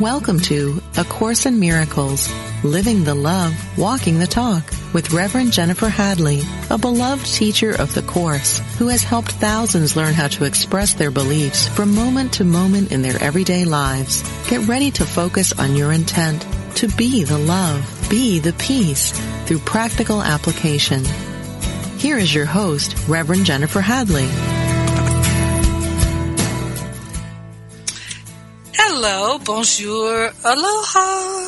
Welcome to A Course in Miracles, Living the Love, Walking the Talk, with Reverend Jennifer Hadley, a beloved teacher of the Course who has helped thousands learn how to express their beliefs from moment to moment in their everyday lives. Get ready to focus on your intent to be the love, be the peace, through practical application. Here is your host, Reverend Jennifer Hadley. Hello, bonjour, aloha.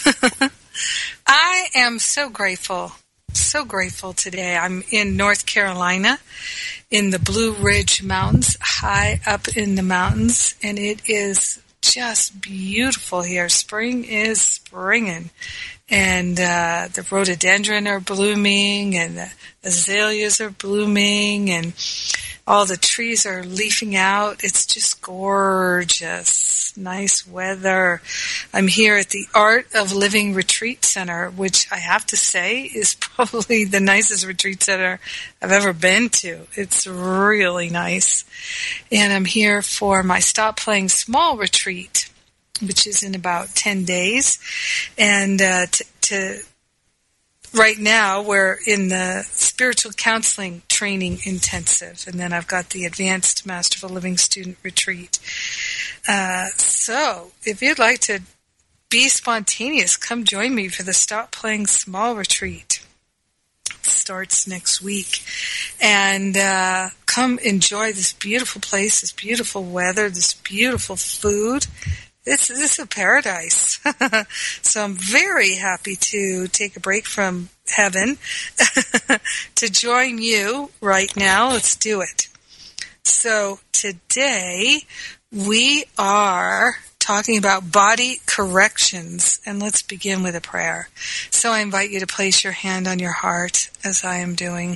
I am so grateful today. I'm in North Carolina in the Blue Ridge Mountains, high up in the mountains, and it is just beautiful here. Spring is springing, and the rhododendron are blooming, and the azaleas are blooming, and all the trees are leafing out. It's just gorgeous. Nice weather. I'm here at the Art of Living Retreat Center, which I have to say is probably the nicest retreat center I've ever been to. It's really nice. And I'm here for my Stop Playing Small retreat, which is in about 10 days. And right now, we're in the spiritual counseling training intensive, and then I've got the advanced Master of a Living student retreat. So, if you'd like to be spontaneous, come join me for the Stop Playing Small retreat. It starts next week. And come enjoy this beautiful place, this beautiful weather, this beautiful food. This is a paradise. So I'm very happy to take a break from heaven to join you right now. Let's do it. So today we are talking about body corrections, and let's begin with a prayer. So I invite you to place your hand on your heart as I am doing.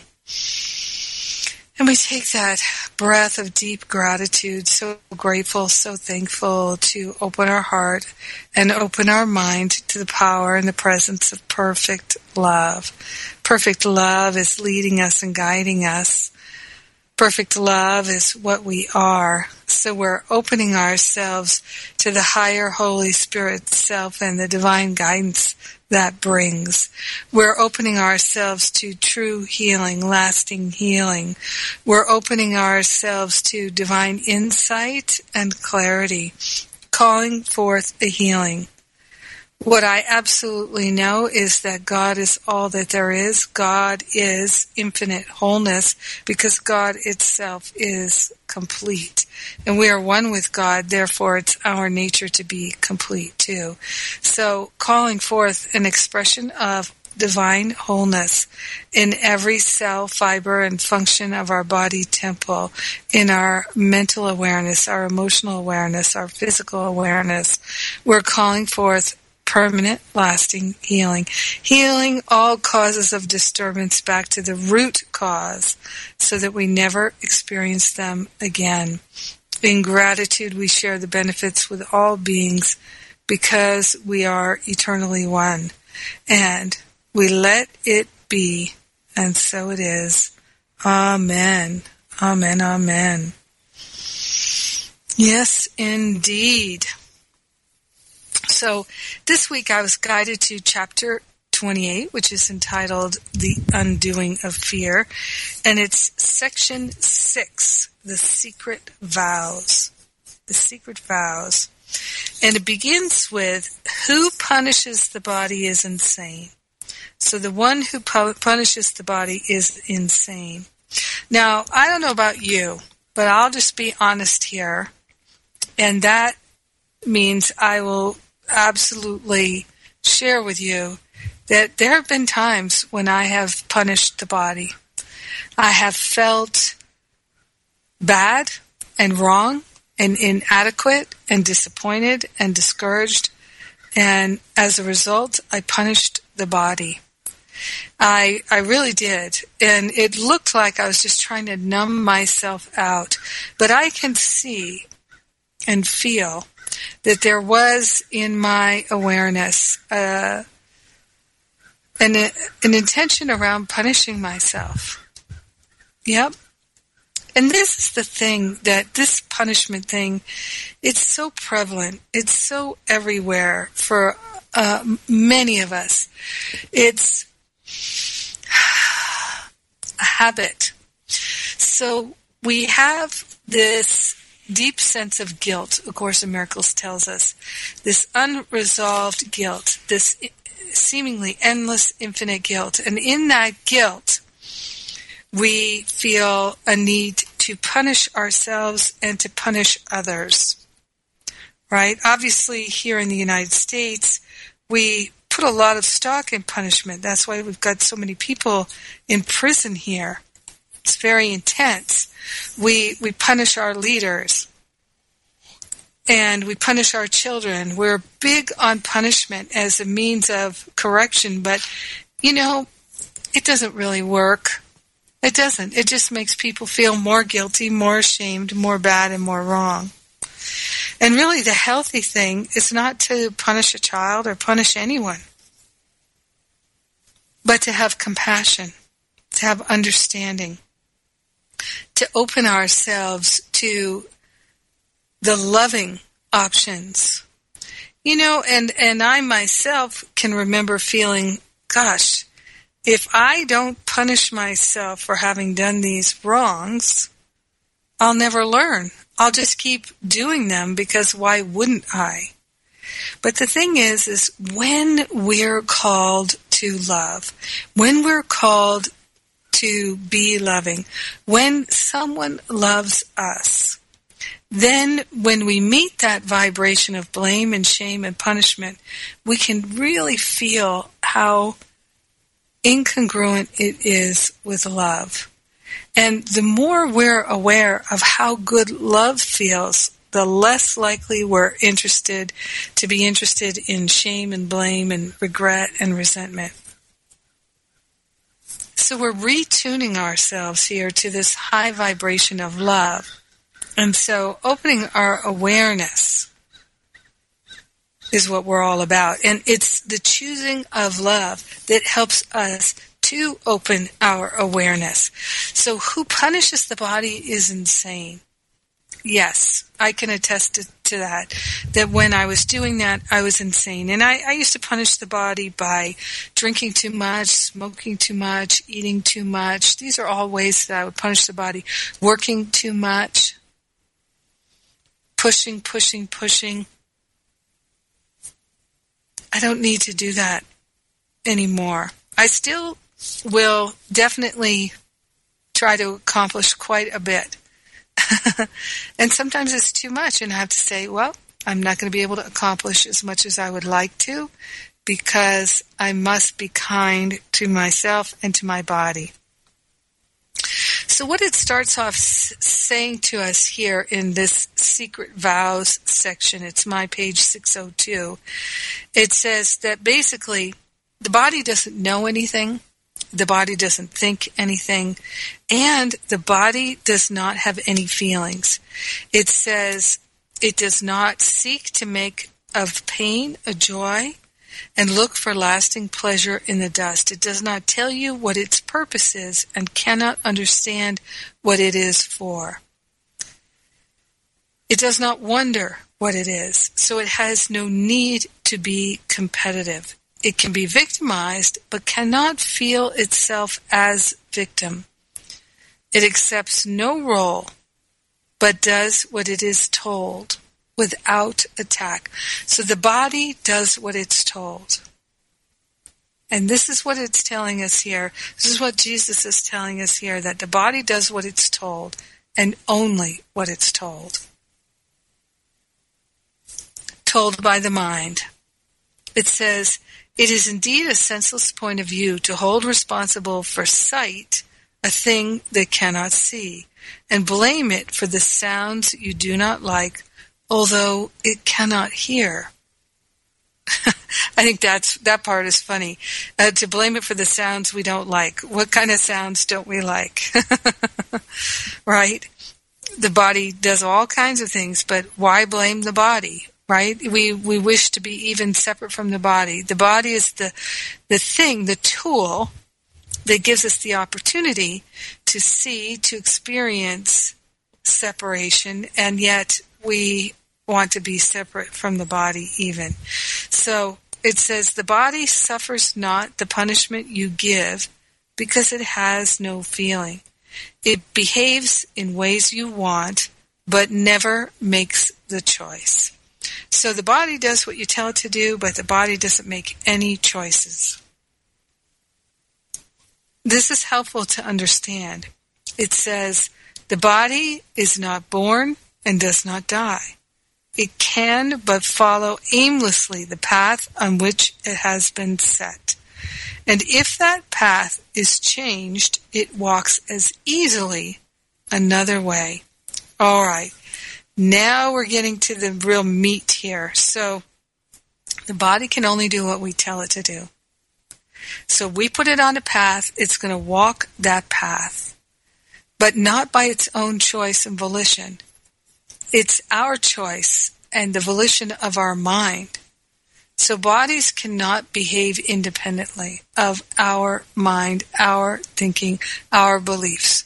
And we take that breath of deep gratitude, so grateful, so thankful to open our heart and open our mind to the power and the presence of perfect love. Perfect love is leading us and guiding us. Perfect love is what we are. So we're opening ourselves to the higher Holy Spirit self and the divine guidance that brings. We're opening ourselves to true healing, lasting healing. We're opening ourselves to divine insight and clarity, calling forth a healing. What I absolutely know is that God is all that there is. God is infinite wholeness because God itself is complete. And we are one with God, therefore it's our nature to be complete too. So calling forth an expression of divine wholeness in every cell, fiber, and function of our body temple, in our mental awareness, our emotional awareness, our physical awareness. We're calling forth permanent, lasting healing. Healing all causes of disturbance back to the root cause so that we never experience them again. In gratitude, we share the benefits with all beings because we are eternally one. And we let it be, and so it is. Amen. Amen. Amen. Yes, indeed. So this week I was guided to chapter 28, which is entitled The Undoing of Fear, and it's section 6, The Secret Vows. The Secret Vows. And it begins with, who punishes the body is insane. So the one who punishes the body is insane. Now, I don't know about you, but I'll just be honest here, and that means I will absolutely share with you that there have been times when I have punished the body. I have felt bad and wrong and inadequate and disappointed and discouraged, and as a result, I punished the body. I really did, and it looked like I was just trying to numb myself out, but I can see and feel that there was in my awareness an intention around punishing myself. Yep. And this is the thing, that this punishment thing, it's so prevalent. It's so everywhere for many of us. It's a habit. So we have this deep sense of guilt, A Course in Miracles tells us, this unresolved guilt, this seemingly endless, infinite guilt. And in that guilt, we feel a need to punish ourselves and to punish others, right? Obviously, here in the United States, we put a lot of stock in punishment. That's why we've got so many people in prison here. It's very intense. We punish our leaders, and we punish our children. We're big on punishment as a means of correction, but, it doesn't really work. It doesn't. It just makes people feel more guilty, more ashamed, more bad, and more wrong. And really, the healthy thing is not to punish a child or punish anyone, but to have compassion, to have understanding, to open ourselves to the loving options. And I myself can remember feeling, gosh, if I don't punish myself for having done these wrongs, I'll never learn. I'll just keep doing them, because why wouldn't I? But the thing is when we're called to love, when we're called to be loving, when someone loves us, then when we meet that vibration of blame and shame and punishment, we can really feel how incongruent it is with love. And the more we're aware of how good love feels, the less likely we're to be interested in shame and blame and regret and resentment. So we're retuning ourselves here to this high vibration of love. And so opening our awareness is what we're all about. And it's the choosing of love that helps us to open our awareness. So who punishes the body is insane. Yes, I can attest to that when I was doing that, I was insane. And I used to punish the body by drinking too much, smoking too much, eating too much. These are all ways that I would punish the body. Working too much, pushing. I don't need to do that anymore. I still will definitely try to accomplish quite a bit. And sometimes it's too much, and I have to say, well, I'm not going to be able to accomplish as much as I would like to, because I must be kind to myself and to my body. So what it starts off saying to us here in this Secret Vows section, it's my page 602, it says that basically the body doesn't know anything, the body doesn't think anything, and the body does not have any feelings. It says it does not seek to make of pain a joy and look for lasting pleasure in the dust. It does not tell you what its purpose is and cannot understand what it is for. It does not wonder what it is, so it has no need to be competitive. It can be victimized, but cannot feel itself as victim. It accepts no role, but does what it is told without attack. So the body does what it's told. And this is what it's telling us here. This is what Jesus is telling us here, that the body does what it's told, and only what it's told. Told by the mind. It says, it is indeed a senseless point of view to hold responsible for sight a thing that cannot see, and blame it for the sounds you do not like, although it cannot hear. I think that part is funny. To blame it for the sounds we don't like. What kind of sounds don't we like? Right? The body does all kinds of things, but why blame the body? Right? We wish to be even separate from the body. The body is the thing, the tool that gives us the opportunity to see, to experience separation, and yet we want to be separate from the body even. So it says, the body suffers not the punishment you give because it has no feeling. It behaves in ways you want, but never makes the choice. So the body does what you tell it to do, but the body doesn't make any choices. This is helpful to understand. It says, the body is not born and does not die. It can but follow aimlessly the path on which it has been set. And if that path is changed, it walks as easily another way. All right. Now we're getting to the real meat here. So the body can only do what we tell it to do. So we put it on a path, it's going to walk that path, but not by its own choice and volition. It's our choice and the volition of our mind. So bodies cannot behave independently of our mind, our thinking, our beliefs.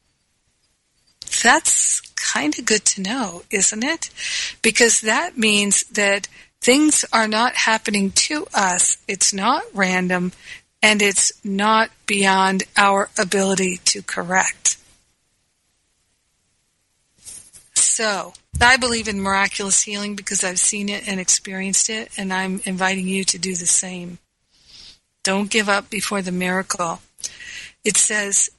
That's kind of good to know, isn't it? Because that means that things are not happening to us. It's not random, and it's not beyond our ability to correct. So, I believe in miraculous healing because I've seen it and experienced it, and I'm inviting you to do the same. Don't give up before the miracle. It says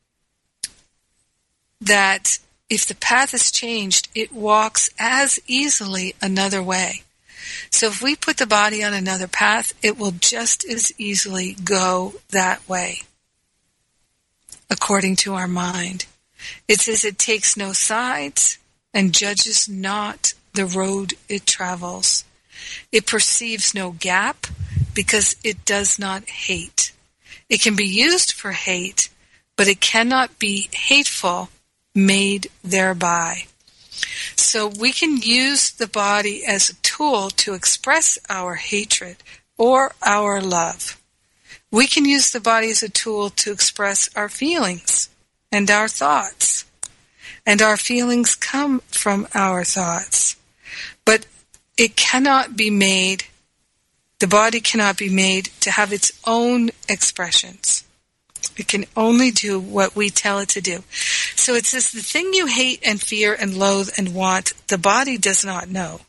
that if the path is changed, it walks as easily another way. So if we put the body on another path, it will just as easily go that way, according to our mind. It says it takes no sides and judges not the road it travels. It perceives no gap because it does not hate. It can be used for hate, but it cannot be hateful made thereby. So we can use the body as a tool to express our hatred or our love. We can use the body as a tool to express our feelings and our thoughts. And our feelings come from our thoughts. But it cannot be made, the body cannot be made to have its own expressions. It can only do what we tell it to do. So it says the thing you hate and fear and loathe and want, the body does not know.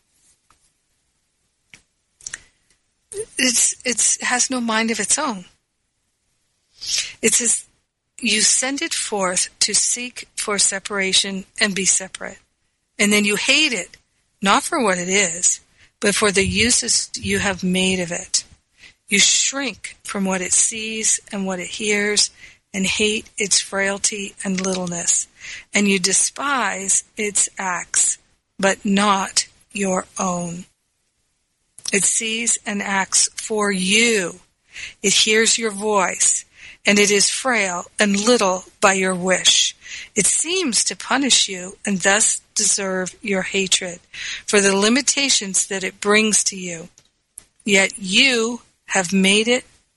It has no mind of its own. It says you send it forth to seek for separation and be separate. And then you hate it, not for what it is, but for the uses you have made of it. You shrink from what it sees and what it hears and hate its frailty and littleness. And you despise its acts, but not your own. It sees and acts for you. It hears your voice, and it is frail and little by your wish. It seems to punish you and thus deserve your hatred for the limitations that it brings to you. Yet you have made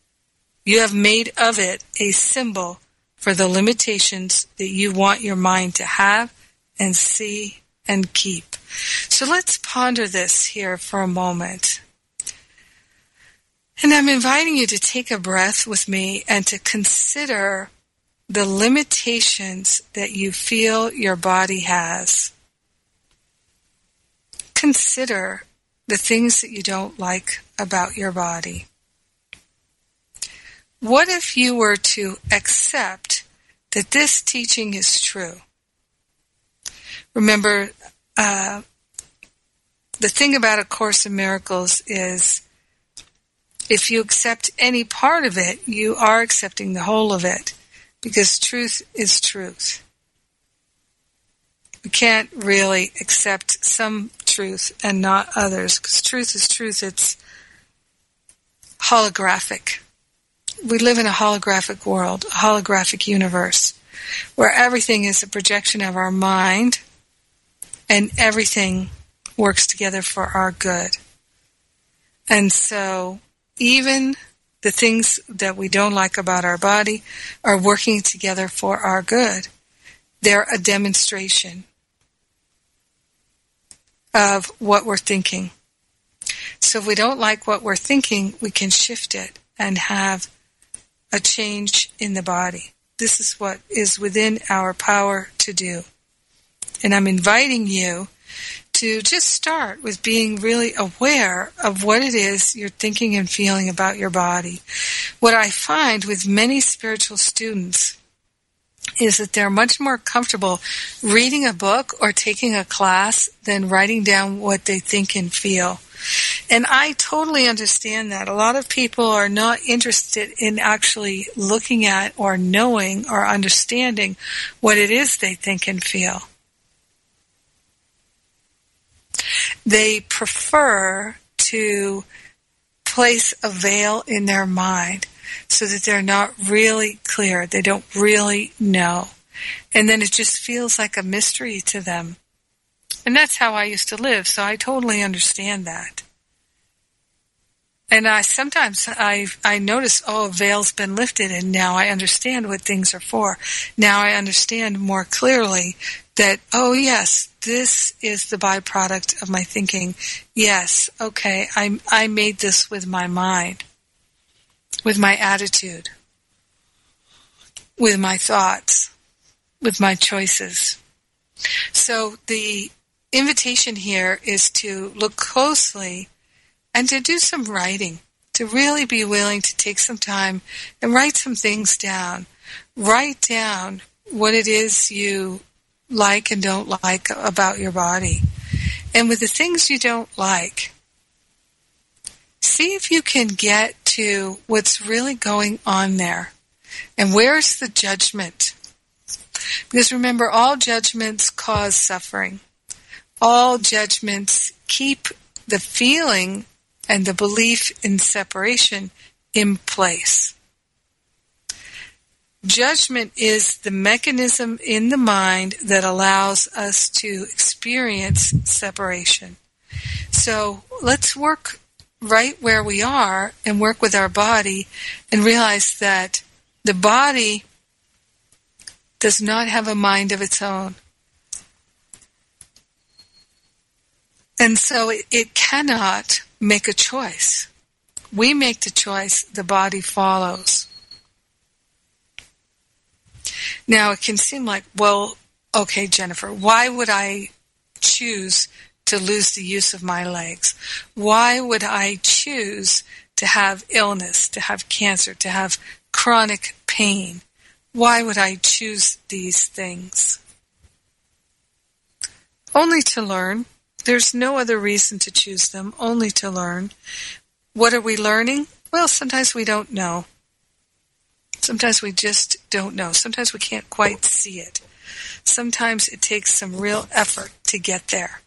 of it a symbol for the limitations that you want your mind to have and see and keep. So let's ponder this here for a moment. And I'm inviting you to take a breath with me and to consider the limitations that you feel your body has. Consider the things that you don't like about your body. What if you were to accept that this teaching is true? Remember, the thing about A Course in Miracles is if you accept any part of it, you are accepting the whole of it, because truth is truth. We can't really accept some truth and not others, because truth is truth. It's holographic. We live in a holographic world, a holographic universe, where everything is a projection of our mind and everything works together for our good. And so even the things that we don't like about our body are working together for our good. They're a demonstration of what we're thinking. So if we don't like what we're thinking, we can shift it and have a change in the body. This is what is within our power to do. And I'm inviting you to just start with being really aware of what it is you're thinking and feeling about your body. What I find with many spiritual students is that they're much more comfortable reading a book or taking a class than writing down what they think and feel. And I totally understand that. A lot of people are not interested in actually looking at or knowing or understanding what it is they think and feel. They prefer to place a veil in their mind so that they're not really clear. They don't really know. And then it just feels like a mystery to them. And that's how I used to live, so I totally understand that. And sometimes I notice, a veil's been lifted, and now I understand what things are for. Now I understand more clearly that, yes, this is the byproduct of my thinking. Yes, okay, I made this with my mind, with my attitude, with my thoughts, with my choices. So the invitation here is to look closely and to do some writing, to really be willing to take some time and write some things down. Write down what it is you like and don't like about your body. And with the things you don't like, see if you can get to what's really going on there. And where's the judgment? Because remember, all judgments cause suffering. All judgments keep the feeling and the belief in separation in place. Judgment is the mechanism in the mind that allows us to experience separation. So let's work right where we are and work with our body and realize that the body does not have a mind of its own. And so it cannot make a choice. We make the choice, the body follows. Now it can seem like, well, okay, Jennifer, why would I choose to lose the use of my legs? Why would I choose to have illness, to have cancer, to have chronic pain? Why would I choose these things? Only to learn. There's no other reason to choose them, only to learn. What are we learning? Well, sometimes we don't know. Sometimes we just don't know. Sometimes we can't quite see it. Sometimes it takes some real effort to get there.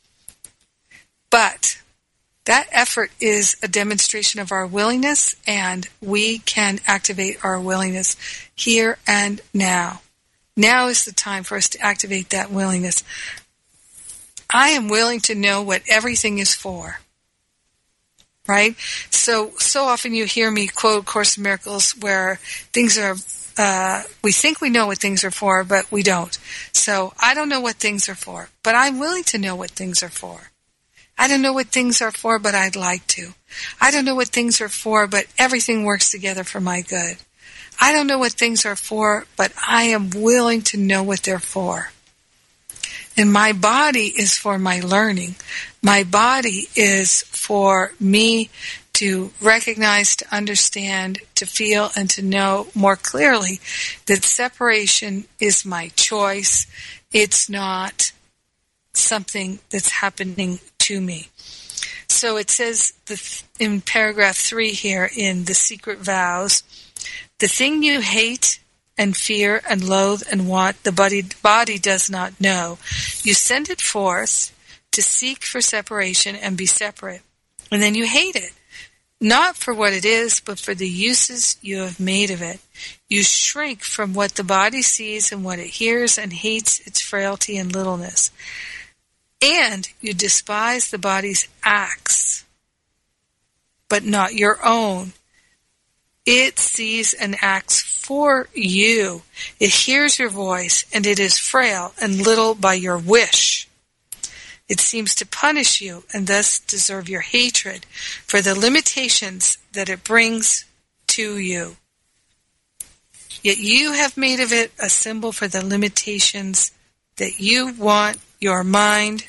But that effort is a demonstration of our willingness, and we can activate our willingness here and now. Now is the time for us to activate that willingness. I am willing to know what everything is for. Right? So often you hear me quote Course in Miracles where things are, we think we know what things are for, but we don't. So I don't know what things are for, but I'm willing to know what things are for. I don't know what things are for, but I'd like to. I don't know what things are for, but everything works together for my good. I don't know what things are for, but I am willing to know what they're for. And my body is for my learning. My body is for me to recognize, to understand, to feel, and to know more clearly that separation is my choice. It's not something that's happening to me. So it says in paragraph 3 here in The Secret Vows, the thing you hate and fear and loathe and want, the body does not know. You send it forth to seek for separation and be separate. And then you hate it, not for what it is, but for the uses you have made of it. You shrink from what the body sees and what it hears and hates its frailty and littleness. And you despise the body's acts, but not your own. It sees and acts for you. It hears your voice, and it is frail and little by your wish. It seems to punish you and thus deserve your hatred for the limitations that it brings to you. Yet you have made of it a symbol for the limitations that you want your mind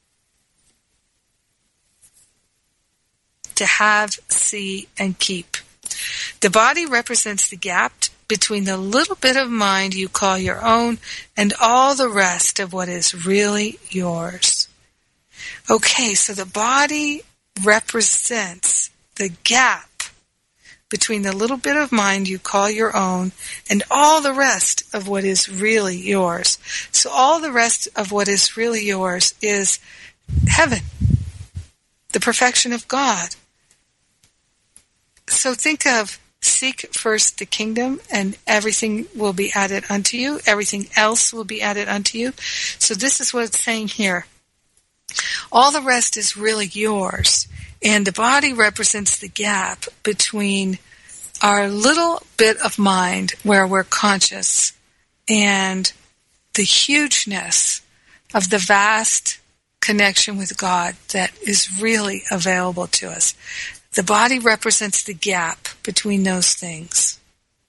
to have, see, and keep. The body represents the gap between the little bit of mind you call your own and all the rest of what is really yours. Okay, so the body represents the gap between the little bit of mind you call your own and all the rest of what is really yours. So all the rest of what is really yours is heaven, the perfection of God. So think of seek first the kingdom and everything will be added unto you. Everything else will be added unto you. So this is what it's saying here. All the rest is really yours. And the body represents the gap between our little bit of mind where we're conscious and the hugeness of the vast connection with God that is really available to us. The body represents the gap between those things.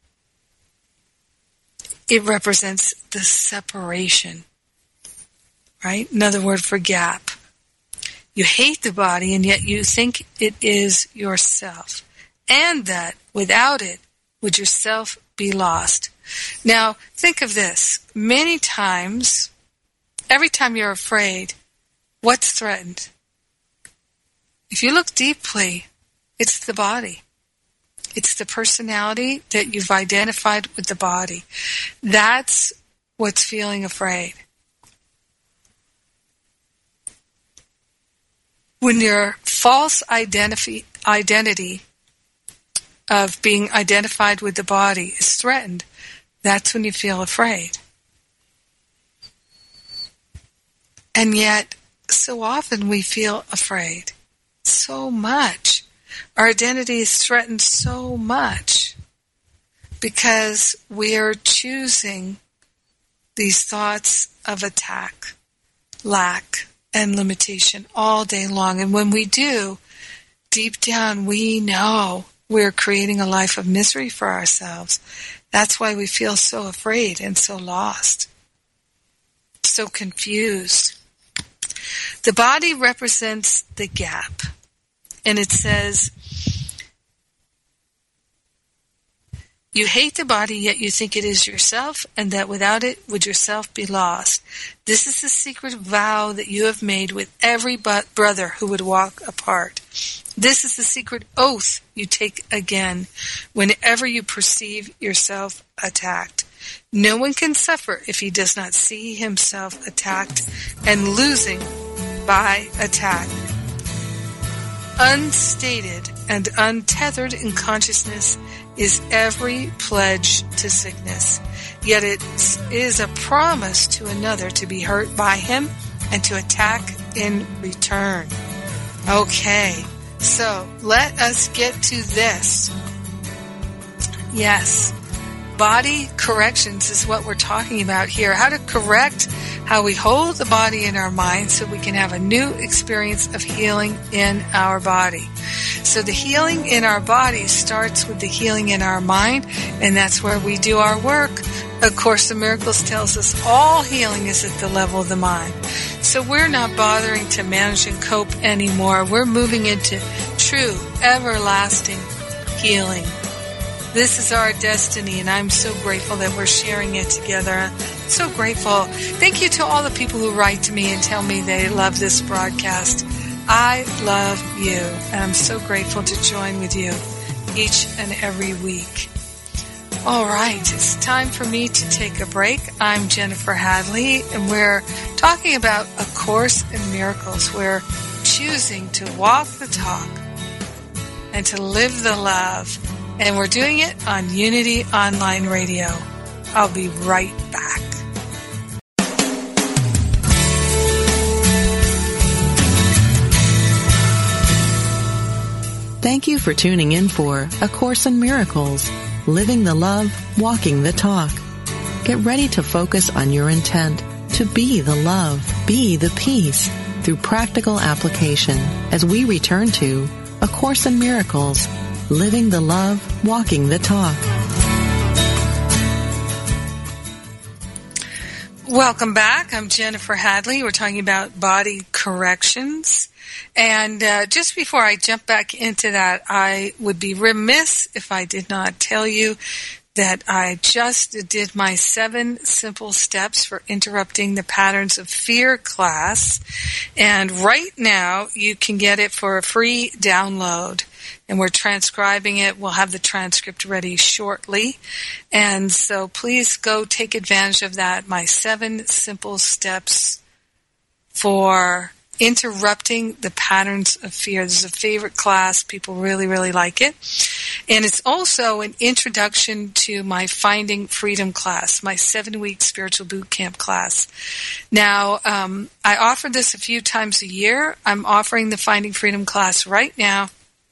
It represents the separation, right? Another word for gap. You hate the body, and yet you think it is yourself, and that without it would yourself be lost. Now, think of this. Many times, every time you're afraid, what's threatened? If you look deeply, it's the body. It's the personality that you've identified with the body. That's what's feeling afraid. When your false identity of being identified with the body is threatened, that's when you feel afraid. And yet, so often we feel afraid. So much. Our identity is threatened so much because we are choosing these thoughts of attack, lack, and limitation all day long. And when we do, deep down we know we're creating a life of misery for ourselves. That's why we feel so afraid and so lost, so confused. The body represents the gap. And it says, you hate the body, yet you think it is yourself, and that without it would yourself be lost. This is the secret vow that you have made with every brother who would walk apart. This is the secret oath you take again whenever you perceive yourself attacked. No one can suffer if he does not see himself attacked and losing by attack. Unstated and untethered in consciousness is every pledge to sickness. Yet it is a promise to another to be hurt by him and to attack in return. Okay, so let us get to this. Yes, body corrections is what we're talking about here. How to correct how we hold the body in our mind so we can have a new experience of healing in our body. So the healing in our body starts with the healing in our mind, and that's where we do our work. A Course in Miracles tells us all healing is at the level of the mind. So we're not bothering to manage and cope anymore. We're moving into true, everlasting healing. This is our destiny, and I'm so grateful that we're sharing it together. So grateful. Thank you to all the people who write to me and tell me they love this broadcast. I love you, and I'm so grateful to join with you each and every week. All right, it's time for me to take a break. I'm Jennifer Hadley, and we're talking about A Course in Miracles. We're choosing to walk the talk and to live the love. And we're doing it on Unity Online Radio. I'll be right back. Thank you for tuning in for A Course in Miracles, Living the Love, Walking the Talk. Get ready to focus on your intent to be the love, be the peace through practical application as we return to A Course in Miracles, Living the Love, Walking the Talk. Welcome back. I'm Jennifer Hadley. We're talking about body corrections. And just before I jump back into that, I would be remiss if I did not tell you that I just did my 7 simple steps for interrupting the patterns of fear class. And right now, you can get it for a free download. And we're transcribing it. We'll have the transcript ready shortly. And so please go take advantage of that. My 7 simple steps for interrupting the patterns of fear. This is a favorite class. People really, really like it. And it's also an introduction to my Finding Freedom class, my 7-week spiritual boot camp class. Now, I offer this a few times a year. I'm offering the Finding Freedom class right now.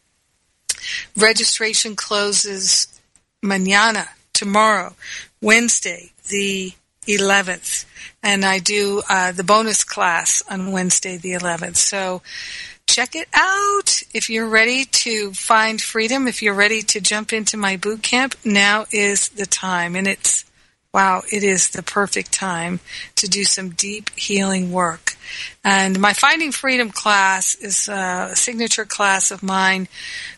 Registration closes mañana, tomorrow, Wednesday, the 11th. And I do the bonus class on Wednesday, the 11th. So check it out. If you're ready to find freedom, if you're ready to jump into my boot camp, now is the time. And it is the perfect time to do some deep healing work. And my Finding Freedom class is a signature class of mine.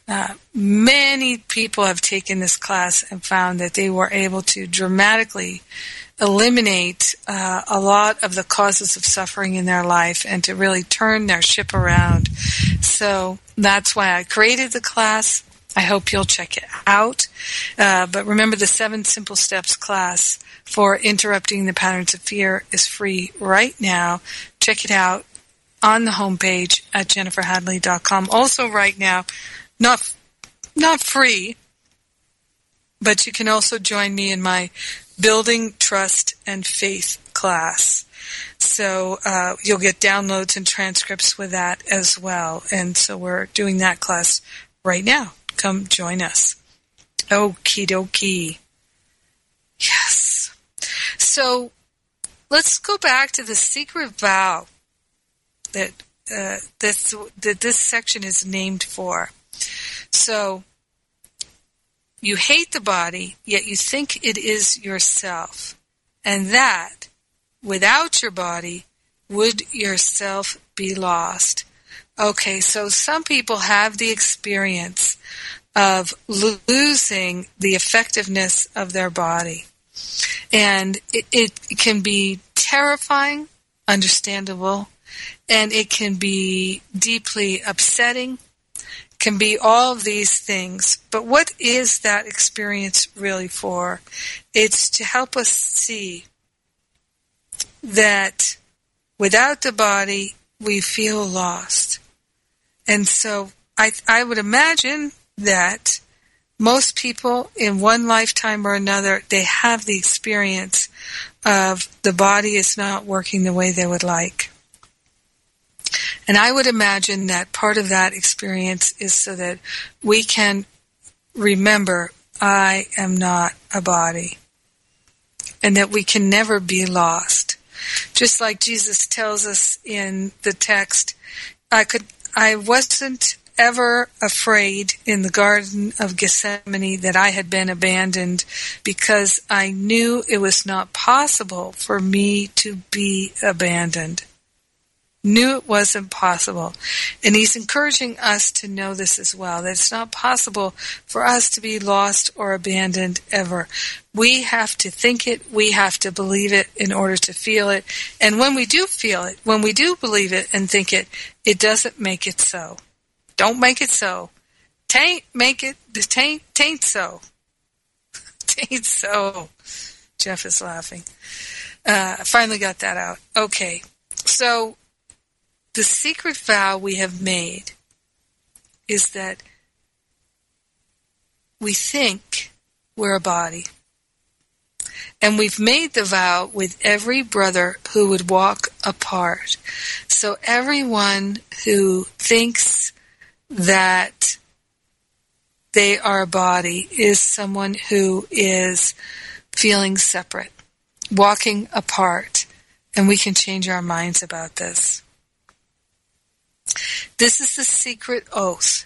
Many people have taken this class and found that they were able to dramatically eliminate a lot of the causes of suffering in their life and to really turn their ship around. So that's why I created the class. I hope you'll check it out. But remember, the 7 Simple Steps class for interrupting the patterns of fear is free right now. Check it out on the homepage at jenniferhadley.com. Also right now, not free, but you can also join me in my Building Trust and Faith class. So you'll get downloads and transcripts with that as well. And so we're doing that class right now. Come join us. Okie dokie. Yes. So let's go back to the secret vow that this section is named for. So you hate the body, yet you think it is yourself, and that, without your body, would yourself be lost. Okay, so some people have the experience of losing the effectiveness of their body. And it can be terrifying, understandable, and it can be deeply upsetting, can be all of these things. But what is that experience really for? It's to help us see that without the body, we feel lost. And so I would imagine that most people in one lifetime or another, they have the experience of the body is not working the way they would like. And I would imagine that part of that experience is so that we can remember, I am not a body. And that we can never be lost. Just like Jesus tells us in the text, I wasn't ever afraid in the Garden of Gethsemane that I had been abandoned because I knew it was not possible for me to be abandoned. Knew it wasn't possible. And he's encouraging us to know this as well, that it's not possible for us to be lost or abandoned ever. We have to think it, we have to believe it in order to feel it. And when we do feel it, when we do believe it and think it, it doesn't make it so. Don't make it so. Tain't make it, tain't so. Tain't so. Jeff is laughing. I finally got that out. Okay. So, the secret vow we have made is that we think we're a body. And we've made the vow with every brother who would walk apart. So everyone who thinks that they are a body is someone who is feeling separate, walking apart, and we can change our minds about this. This is the secret oath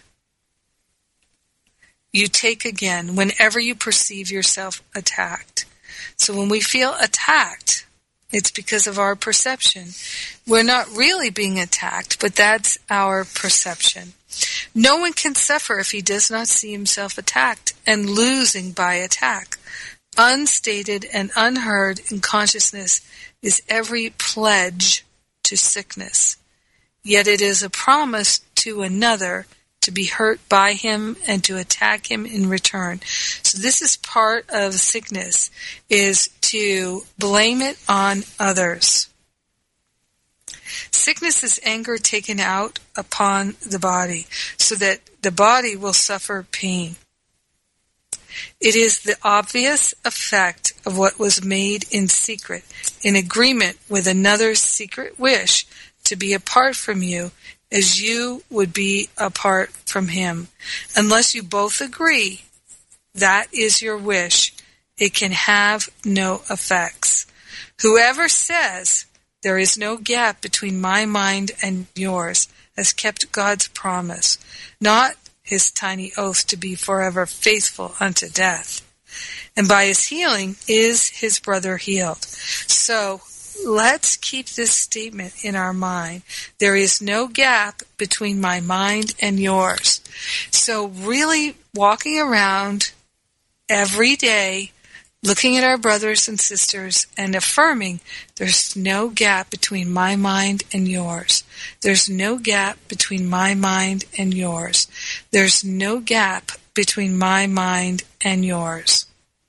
you take again whenever you perceive yourself attacked. So when we feel attacked, it's because of our perception. We're not really being attacked, but that's our perception. No one can suffer if he does not see himself attacked and losing by attack. Unstated and unheard in consciousness is every pledge to sickness. Yet it is a promise to another to be hurt by him and to attack him in return. So this is part of sickness, is to blame it on others. Sickness is anger taken out upon the body, so that the body will suffer pain. It is the obvious effect of what was made in secret, in agreement with another's secret wish to be apart from you, as you would be apart from him. Unless you both agree that is your wish, it can have no effects. Whoever says there is no gap between my mind and yours has kept God's promise, not his tiny oath to be forever faithful unto death. And by his healing is his brother healed. So let's keep this statement in our mind. There is no gap between my mind and yours. So really walking around every day, looking at our brothers and sisters and affirming there's no gap between my mind and yours. There's no gap between my mind and yours. There's no gap between my mind and yours.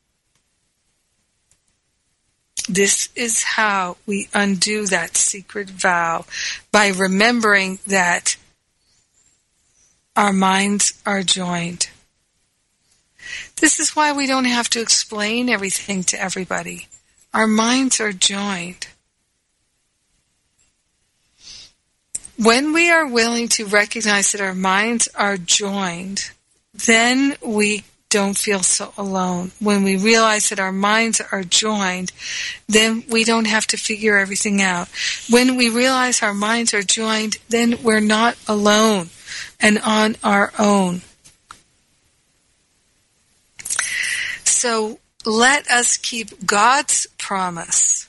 This is how we undo that secret vow, by remembering that our minds are joined. This is why we don't have to explain everything to everybody. Our minds are joined. When we are willing to recognize that our minds are joined, then we don't feel so alone. When we realize that our minds are joined, then we don't have to figure everything out. When we realize our minds are joined, then we're not alone and on our own. So let us keep God's promise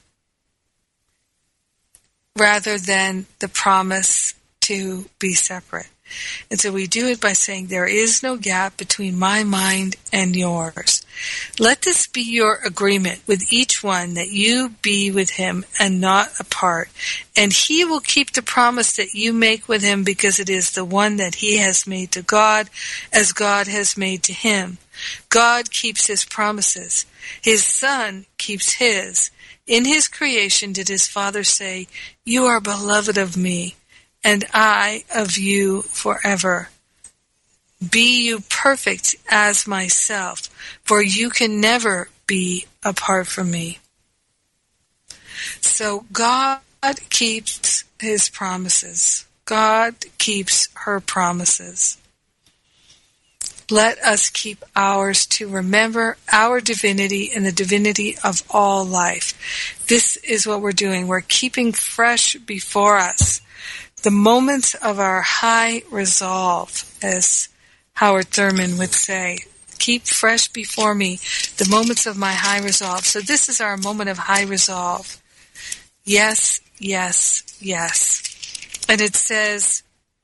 rather than the promise to be separate. And so we do it by saying there is no gap between my mind and yours. Let this be your agreement with each one, that you be with him and not apart. And he will keep the promise that you make with him, because it is the one that he has made to God, as God has made to him. God keeps his promises. His Son keeps his. In his creation did his Father say, "You are beloved of me, and I of you forever. Be you perfect as myself, for you can never be apart from me." So God keeps his promises. God keeps her promises. Let us keep ours, to remember our divinity and the divinity of all life. This is what we're doing. We're keeping fresh before us the moments of our high resolve, as Howard Thurman would say. Keep fresh before me the moments of my high resolve. So this is our moment of high resolve. Yes, yes, yes. And it says,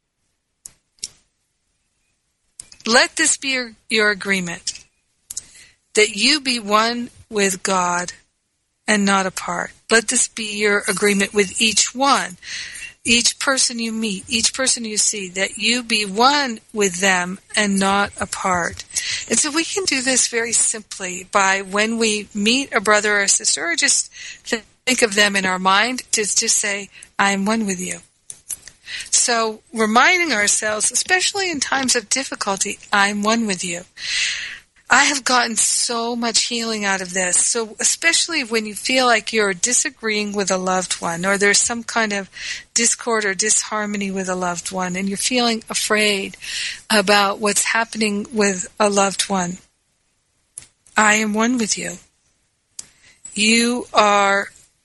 let this be your agreement, that you be one with God and not apart. Let this be your agreement with each one. Each person you meet, each person you see, that you be one with them and not apart. And so we can do this very simply by, when we meet a brother or a sister, or just think of them in our mind, to just say, I am one with you. So reminding ourselves, especially in times of difficulty, I'm one with you. I have gotten so much healing out of this. So especially when you feel like you're disagreeing with a loved one, or there's some kind of discord or disharmony with a loved one, and you're feeling afraid about what's happening with a loved one, I am one with you. You are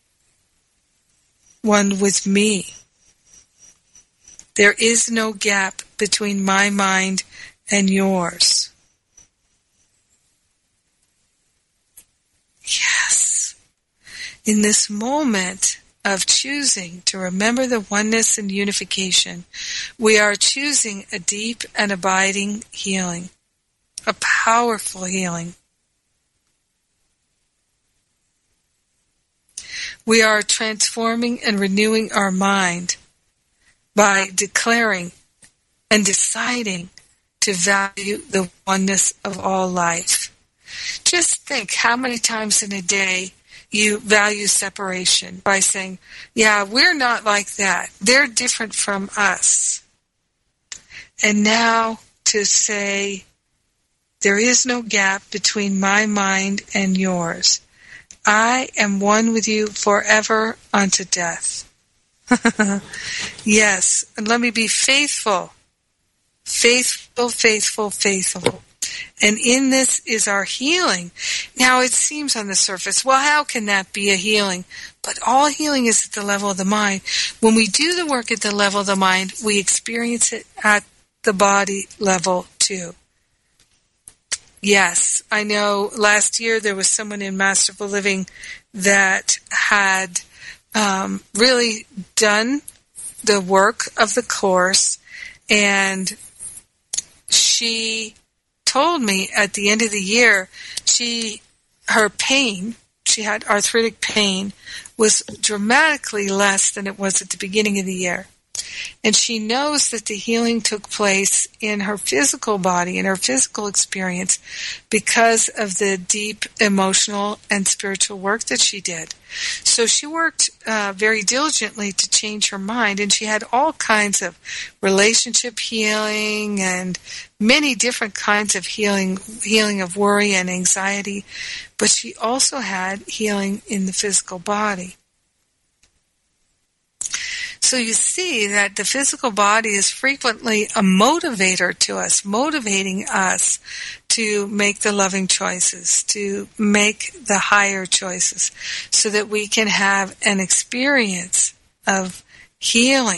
one with me. There is no gap between my mind and yours. Yes. In this moment of choosing to remember the oneness and unification, we are choosing a deep and abiding healing, a powerful healing. We are transforming and renewing our mind by declaring and deciding to value the oneness of all life. Just think how many times in a day you value separation by saying, yeah, we're not like that. They're different from us. And now to say, there is no gap between my mind and yours. I am one with you forever unto death. Yes, and let me be faithful. Faithful, faithful, faithful. And in this is our healing. Now it seems on the surface, well, how can that be a healing? But all healing is at the level of the mind. When we do the work at the level of the mind, we experience it at the body level too. Yes, I know last year there was someone in Masterful Living that had really done the work of the Course, and she told me at the end of the year her pain, she had arthritic pain, was dramatically less than it was at the beginning of the year. And she knows that the healing took place in her physical body, in her physical experience, because of the deep emotional and spiritual work that she did. So she worked very diligently to change her mind, and she had all kinds of relationship healing and many different kinds of healing of worry and anxiety, but she also had healing in the physical body. So you see that the physical body is frequently a motivator to us, motivating us to make the loving choices, to make the higher choices, so that we can have an experience of healing.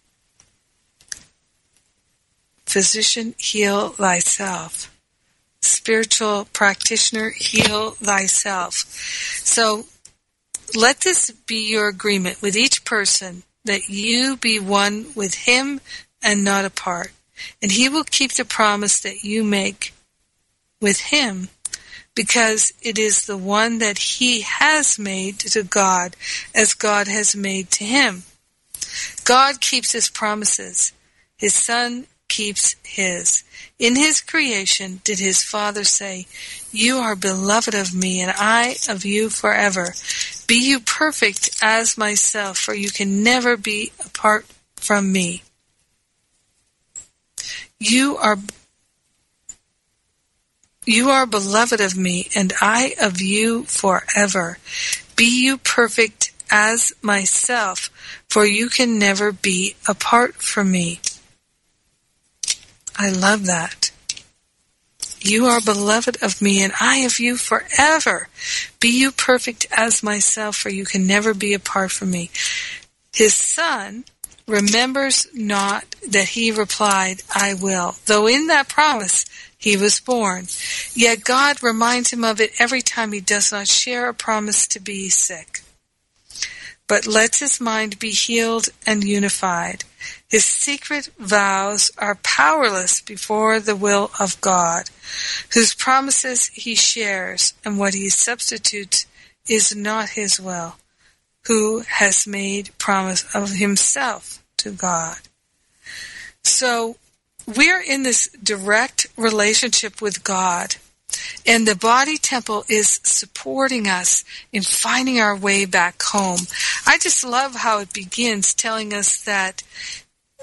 Physician, heal thyself. Spiritual practitioner, heal thyself. So let this be your agreement with each person, that you be one with him and not apart. And he will keep the promise that you make with him, because it is the one that he has made to God as God has made to him. God keeps his promises. His Son keeps his. In his creation did his Father say, you are beloved of me, and I of you forever. Be you perfect as myself, for you can never be apart from me. You are beloved of me, and I of you forever. Be you perfect as myself, for you can never be apart from me. I love that. You are beloved of me, and I of you forever. Be you perfect as myself, for you can never be apart from me. His Son remembers not that he replied, I will, though in that promise he was born. Yet God reminds him of it every time he does not share a promise to be sick, but lets his mind be healed and unified. His secret vows are powerless before the will of God, whose promises he shares, and what he substitutes is not his will, who has made promise of himself to God. So we're in this direct relationship with God, and the body temple is supporting us in finding our way back home. I just love how it begins telling us that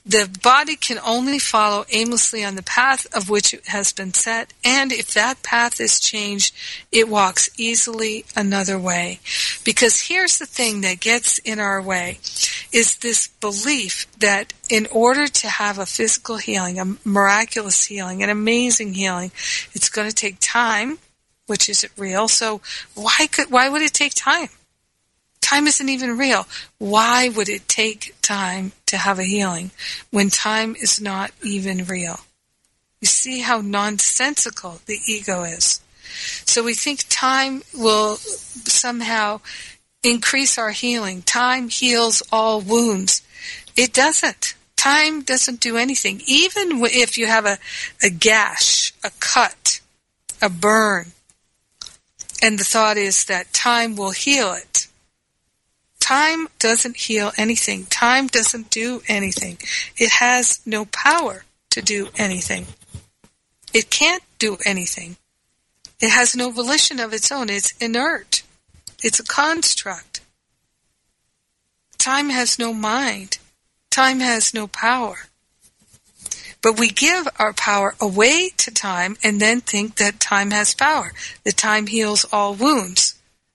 The body can only follow aimlessly on the path of which it has been set, and if that path is changed, it walks easily another way. Because here's the thing that gets in our way, is this belief that in order to have a physical healing, a miraculous healing, an amazing healing, it's going to take time, which isn't real. So why would it take time? Time isn't even real. Why would it take time to have a healing when time is not even real? You see how nonsensical the ego is. So we think time will somehow increase our healing. Time heals all wounds. It doesn't. Time doesn't do anything. Even if you have a gash, a cut, a burn, and the thought is that time will heal it. Time doesn't heal anything. Time doesn't do anything. It has no power to do anything. It can't do anything. It has no volition of its own. It's inert. It's a construct. Time has no mind. Time has no power. But we give our power away to time and then think that time has power, that time heals all wounds.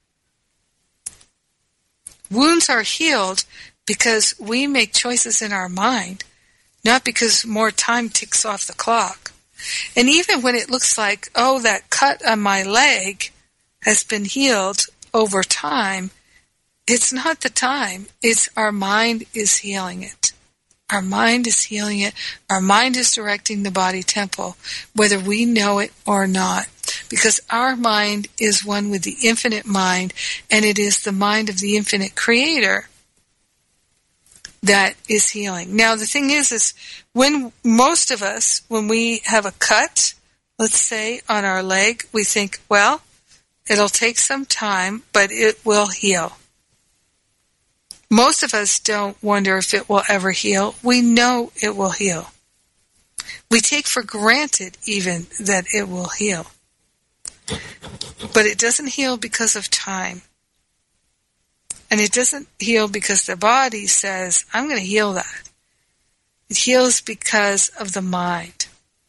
Wounds are healed because we make choices in our mind, not because more time ticks off the clock. And even when it looks like, oh, that cut on my leg has been healed over time, it's not the time. It's our mind is healing it. Our mind is healing it. Our mind is directing the body temple, whether we know it or not. Because our mind is one with the infinite mind, and it is the mind of the infinite creator that is healing. Now, the thing is when most of us, when we have a cut, let's say, on our leg, we think, well, it'll take some time, but it will heal. Most of us don't wonder if it will ever heal. We know it will heal. We take for granted even that it will heal. But it doesn't heal because of time. And it doesn't heal because the body says, I'm going to heal that. It heals because of the mind.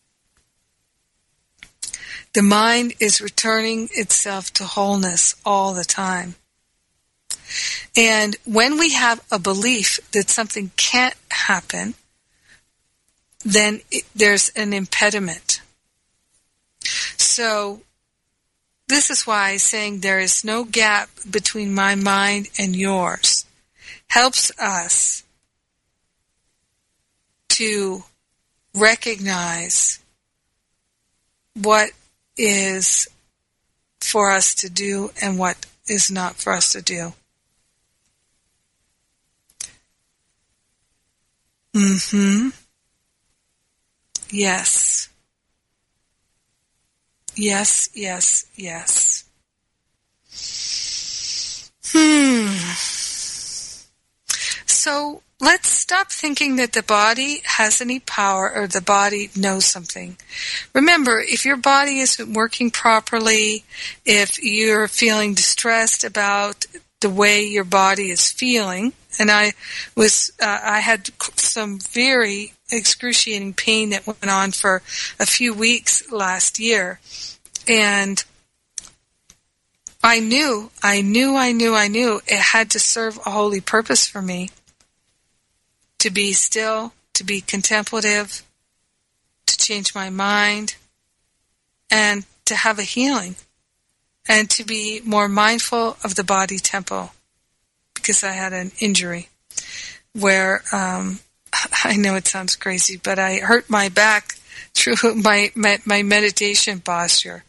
The mind is returning itself to wholeness all the time. And when we have a belief that something can't happen, then there's an impediment. So this is why saying there is no gap between my mind and yours helps us to recognize what is for us to do and what is not for us to do. Yes. Yes, yes, yes. So let's stop thinking that the body has any power or the body knows something. Remember, if your body isn't working properly, if you're feeling distressed about the way your body is feeling, and I had some very excruciating pain that went on for a few weeks last year, and I knew it had to serve a holy purpose for me, to be still, to be contemplative, to change my mind, and to have a healing, and to be more mindful of the body temple, because I had an injury where, I know it sounds crazy, but I hurt my back through my meditation posture.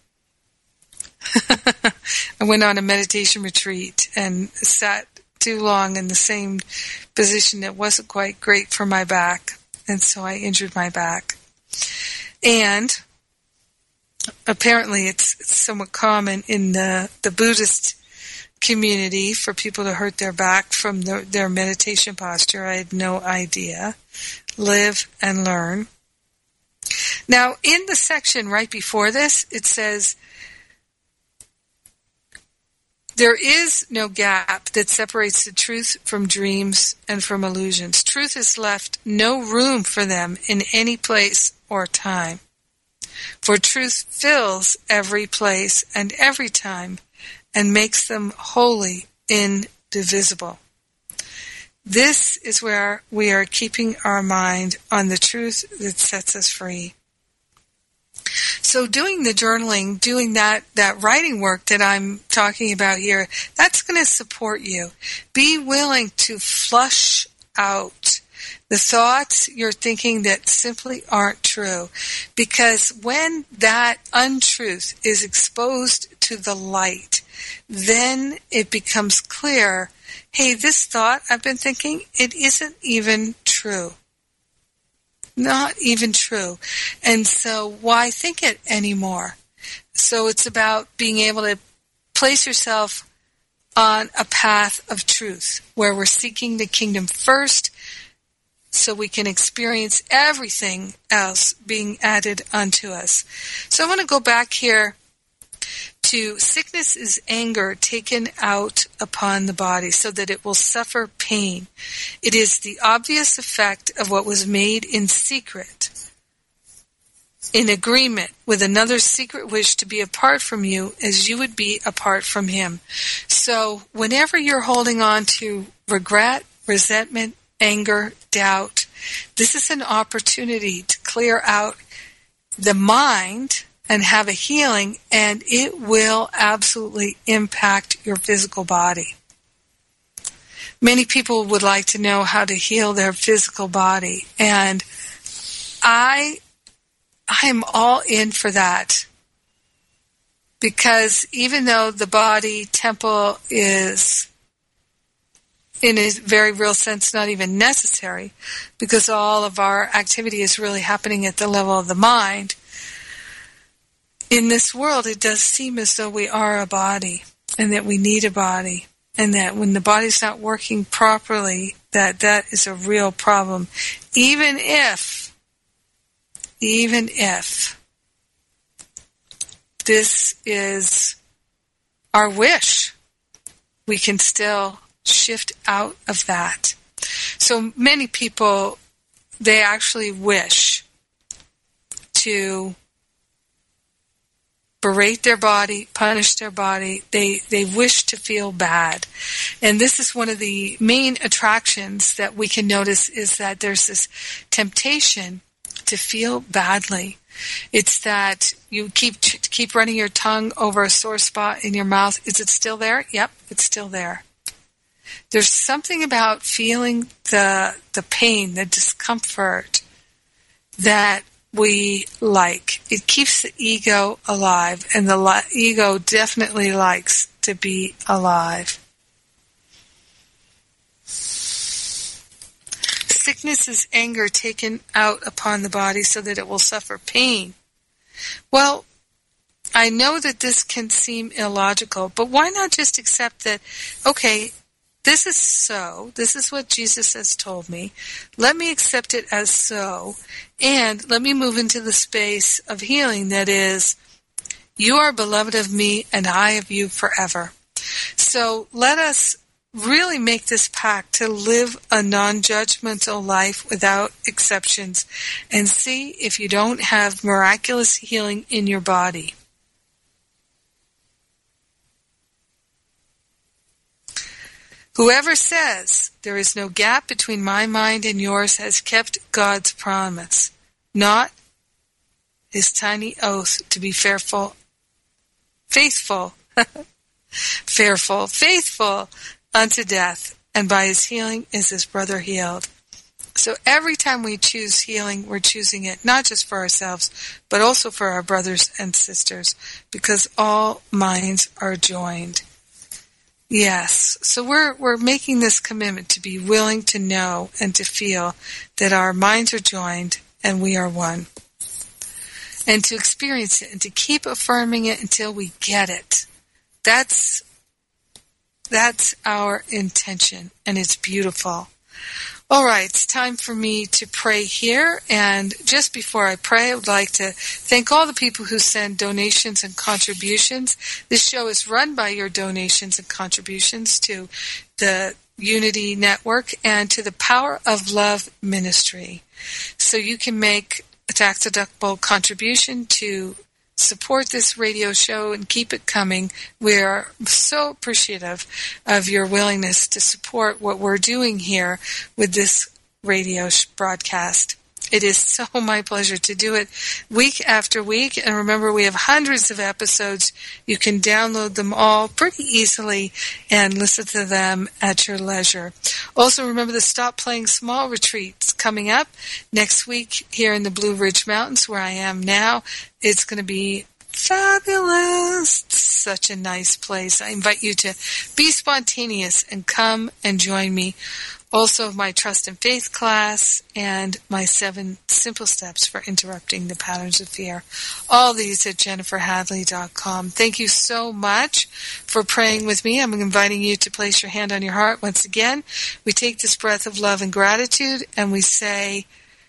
I went on a meditation retreat and sat too long in the same position that wasn't quite great for my back, and so I injured my back. And apparently it's somewhat common in the Buddhist community for people to hurt their back from their meditation posture. I had no idea. Live and learn. Now, in the section right before this, it says, There is no gap that separates the truth from dreams and from illusions. Truth has left no room for them in any place or time. For truth fills every place and every time and makes them wholly indivisible. This is where we are keeping our mind on the truth that sets us free. So doing the journaling, doing that writing work that I'm talking about here, that's going to support you. Be willing to flush out the thoughts you're thinking that simply aren't true. Because when that untruth is exposed to the light, then it becomes clear, hey, this thought I've been thinking, it isn't even true. Not even true. And so why think it anymore? So it's about being able to place yourself on a path of truth where we're seeking the kingdom first so we can experience everything else being added unto us. So I want to go back here to sickness is anger taken out upon the body so that it will suffer pain. It is the obvious effect of what was made in secret, in agreement with another's secret wish to be apart from you as you would be apart from him. So whenever you're holding on to regret, resentment, anger, doubt, this is an opportunity to clear out the mind and have a healing, and it will absolutely impact your physical body. Many people would like to know how to heal their physical body, and I am all in for that. Because even though the body temple is, in a very real sense, not even necessary, because all of our activity is really happening at the level of the mind, in this world, it does seem as though we are a body and that we need a body, and that when the body's not working properly, that is a real problem. Even if this is our wish, we can still shift out of that. So many people, they actually wish to berate their body, punish their body. They wish to feel bad. And this is one of the main attractions that we can notice, is that there's this temptation to feel badly. It's that you keep running your tongue over a sore spot in your mouth. Is it still there? Yep, it's still there. There's something about feeling the pain, the discomfort that we like. It keeps the ego alive, and the ego definitely likes to be alive. Sickness is anger taken out upon the body so that it will suffer pain. Well, I know that this can seem illogical, but why not just accept that, okay, this is so. This is what Jesus has told me. Let me accept it as so. And let me move into the space of healing that is, you are beloved of me and I of you forever. So let us really make this pact to live a non-judgmental life without exceptions, and see if you don't have miraculous healing in your body. Whoever says there is no gap between my mind and yours has kept God's promise, not his tiny oath to be faithful unto death, and by his healing is his brother healed. So every time we choose healing, we're choosing it not just for ourselves, but also for our brothers and sisters, because all minds are joined. Yes, so we're making this commitment to be willing to know and to feel that our minds are joined and we are one. And to experience it and to keep affirming it until we get it. That's our intention, and it's beautiful. All right, it's time for me to pray here. And just before I pray, I would like to thank all the people who send donations and contributions. This show is run by your donations and contributions to the Unity Network and to the Power of Love Ministry. So you can make a tax-deductible contribution to support this radio show and keep it coming. We are so appreciative of your willingness to support what we're doing here with this radio broadcast. It is so my pleasure to do it week after week. And remember, we have hundreds of episodes. You can download them all pretty easily and listen to them at your leisure. Also, remember the Stop Playing Small retreats coming up next week here in the Blue Ridge Mountains, where I am now. It's going to be fabulous. Such a nice place. I invite you to be spontaneous and come and join me. Also, my Trust and Faith class and my 7 simple steps for interrupting the patterns of fear. All these at jenniferhadley.com. Thank you so much for praying with me. I'm inviting you to place your hand on your heart once again. We take this breath of love and gratitude and we say,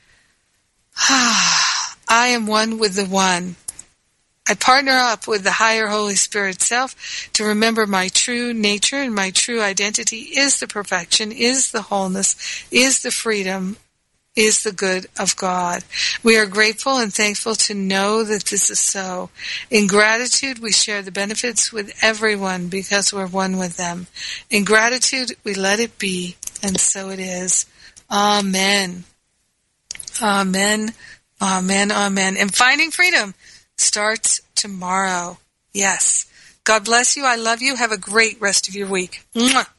I am one with the One. I partner up with the higher Holy Spirit self to remember my true nature, and my true identity is the perfection, is the wholeness, is the freedom, is the good of God. We are grateful and thankful to know that this is so. In gratitude, we share the benefits with everyone because we're one with them. In gratitude, we let it be, and so it is. Amen. Amen. Amen. Amen. And finding freedom starts tomorrow. Yes. God bless you. I love you. Have a great rest of your week. Mwah.